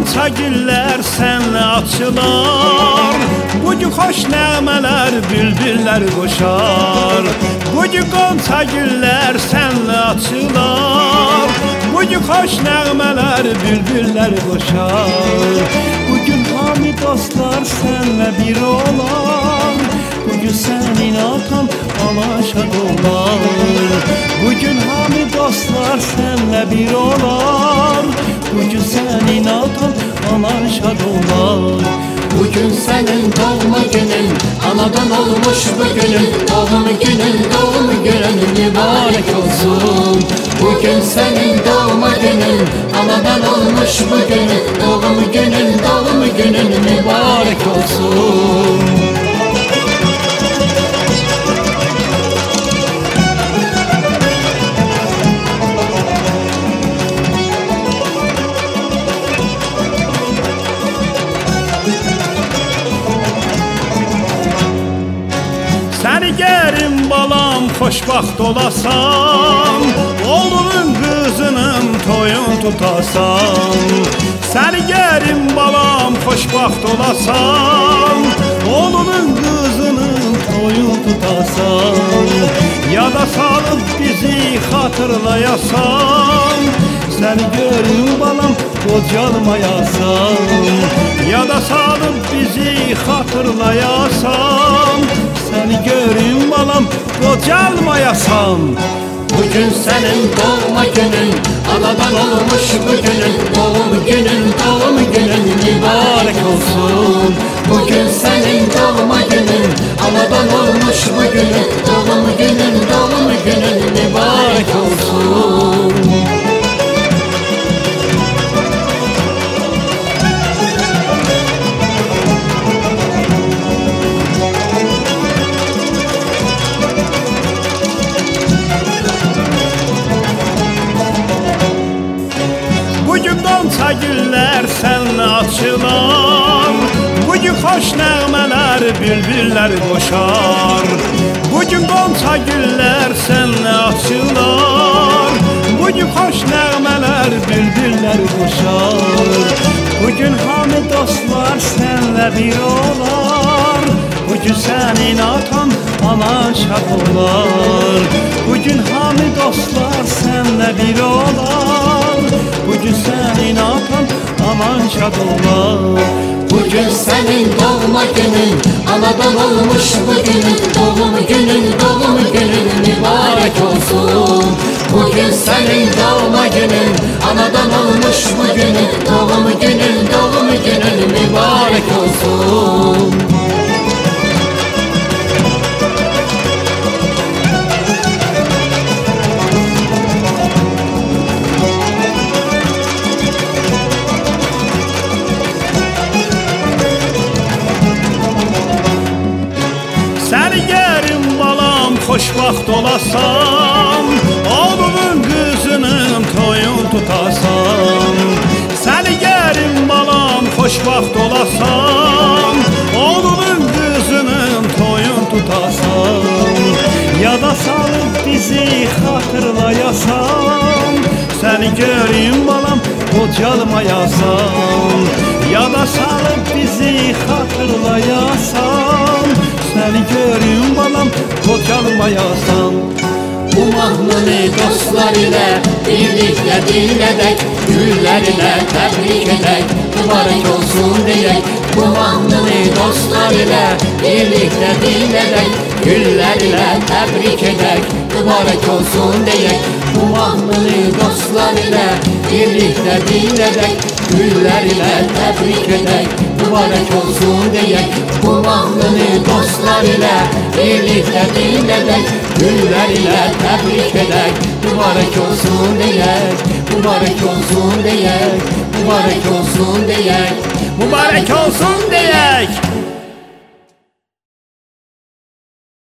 qonça güllər sənlə açılar, bugün xoş nəğmələr bülbüllər qoşar. Bugün qonça güllər sənlə açılar, bugün xoş nəğmələr bülbüllər qoşar. Bugün hamı dostlar sənlə bir olar, bugün sənin atan alaşad olar. Bugün hamı dostlar sənlə bir olar, bugün sənin atan alaşad olar. Bugün senin doğma günün, anadan olmuş bugünün. Doğum günün mübarek olsun. Bugün senin doğma günün, anadan olmuş bugünün. Doğum günün mübarek olsun. Səni gərim balam, xoşbaxt olasan, oğlunun qızının toyun tutasan. Səni gərim balam, xoşbaxt olasan, oğlunun qızının toyun tutasan. Yada salıb bizi xatırlayasan, səni gərim balam, qocalmayasan. Yada salıb bizi xatırlayasan, səni görüm balam, qocalmayasan. Bugün senin doğma günün, anadan olmuş bugünün. Doğum günün mübarek olsun. Bugün senin doğma günün, anadan olmuş bugünün. Doğum günün mübarek olsun. Bugün qonça güllər sənlə açılar, bugün xoş nəğmələr bülbüllər qoşar. Bugün qonça güllər sənlə açılar, bugün xoş nəğmələr bülbüllər qoşar. Bugün hamı dostlar sənlə bir olar, bugün sənin atan anan şad olar. Bugün hamı dostlar sənlə bir olar, bugün sənin atan aman şad olar. Bugün senin doğma günün, anadan olmuş bugünün. Doğum günün mübarek olsun. Bugün senin doğma günün, anadan olmuş bugünün. Doğum günün mübarek olsun. Səni gərim balam, xoşbaxt olasan, oğlunun qızının toyun tutasan. Səni gərim balam, xoşbaxt olasan, oğlunun qızının toyun tutasan. Yada salıb bizi xatırlayasan, səni gərim balam, qocalmayasan. Yada salıb bizi xatırlayasan, səni görüm balam, qocalmayasan. Bu mahnını dostlar ile birlikte dinledek, güller ile tebrik edek, mübarek olsun diyek. Bu mahnını dostlar ile birlikte dinledek, güller ile tebrik edek, mübarek olsun diyek. Bu mahnını dostlar ile birlikte dinledek, güller ile tebrik edek, mübarek olsun diyek. Bu mahnını dostlar ile birlikte dinledek, güller ile tebrik edek, mübarek olsun diyek, mübarek olsun diyek, mübarek olsun diyek, Mübarək olsun deyək.